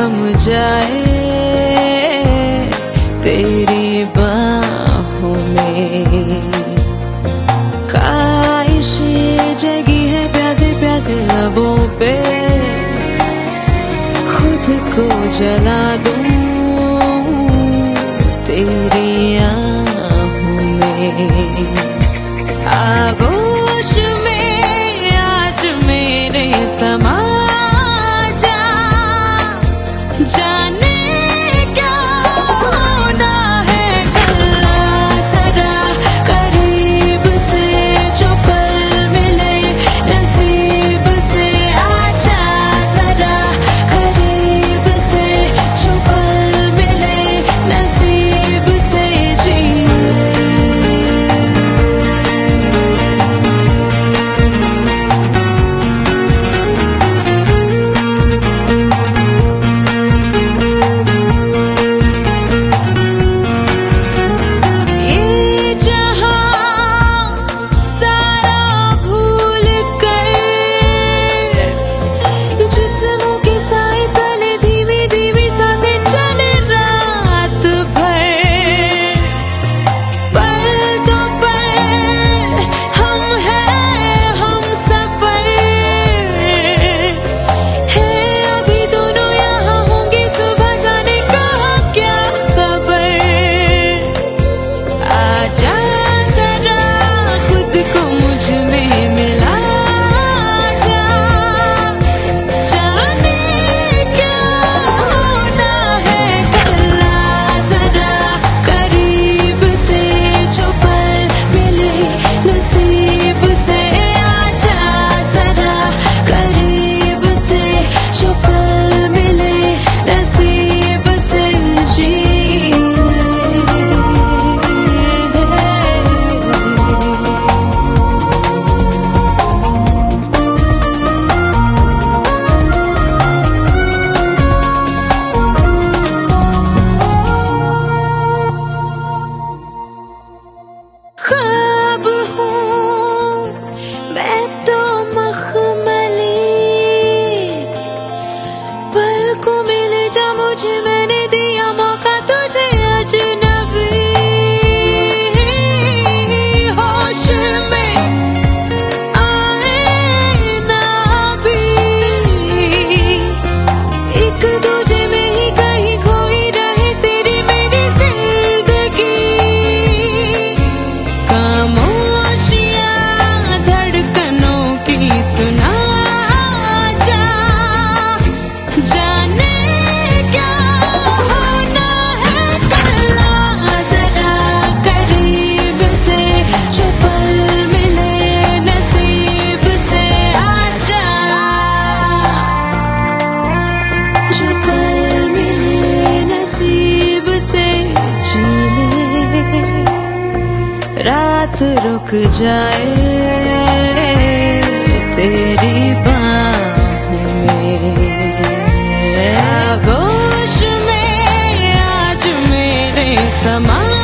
थम जाए तेरी बाहों में। ख्वाहिशें जगी है प्यासे प्यासे लबों पे, खुद को जला दूं तेरी आहों में। आगोश में आज मेरे समा जा, जाने क्या होना है कल। जरा करीब से जो पल मिले नसीब से, आजा जरा करीब से जो पल मिले नसीब से जी। ख्वाब हूँ मैं तो मखमली, पलकों में ले जा मुझे, मैंने दिया मौका तुझे अजनबी। होश में आए ना भी, एक दूजे में ही कहीं खोई रहे तेरी मेरी जिंदगी। धड़कनों की सुना जा, जाने क्या होना है कल। जरा करीब से जो पल मिले नसीब से, आजा जो पल मिले नसीब से जीने। रात रुक जाए तेरी बाहों में। आगोश में आज मेरे समा